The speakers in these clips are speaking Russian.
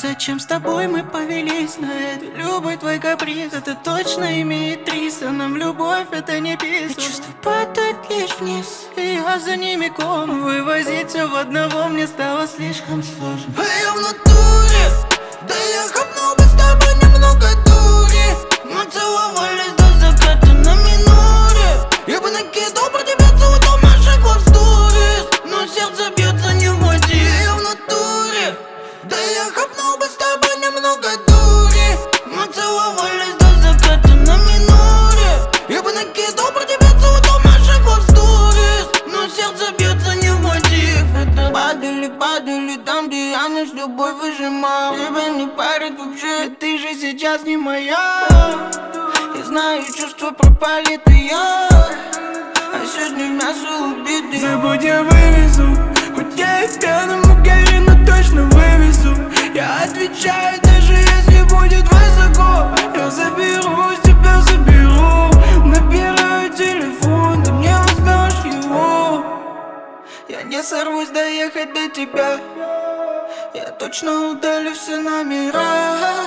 зачем с тобой мы повелись на это? Любой твой каприз, это точно имеет риса. Нам любовь это не писано. Чувства падают лишь вниз, и я за ними ком. Вывозить все в одного мне стало слишком сложно. А я в натуре, да я хапнул бы с тобой немного дури. Мы целовались до заката на миноре. Я бы накидал про тебя целый дом наших лав сторис, но сердце бьется не в мотив. Я в натуре, да я хапнул бы с тобой немного дури. Мы целовались до заката на миноре. Я бы накидал про тебя целый дом наших лав сторис, но сердце бьется не в мотив. Это падали там, где я наш любовь выжимал. Тебя не парит вообще, ты же сейчас не моя. Я знаю, чувства пропали, ты я. А сегодня мясо убитый. Забудь, я вывезу. Хоть я и пьяным угорю, но точно вывезу. Я отвечаю, даже если будет высоко. Я заберу, тебя заберу. Набираю телефон, ты мне возьмешь его. Я не сорвусь доехать до тебя. Я точно удалю все номера,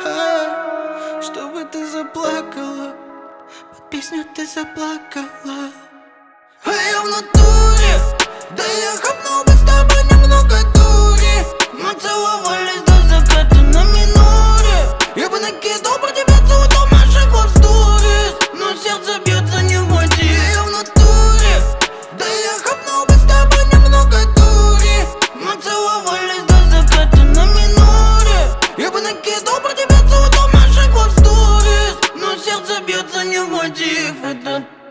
чтобы ты заплакала. Под песню ты заплакала. А я в натуре, да я хапнул бы с тобой немного дури. Мы целовались до заката на миноре. Я бы накидал про тебя целый дом наших лав сторис, но сердце бьется не в мотив. Я в натуре, да я хапнул бы с тобой немного дури. Мы целовались до заката на миноре. Я бы накидал про тебя целый дом наших лав сторис, но сердце бьется не в мотив.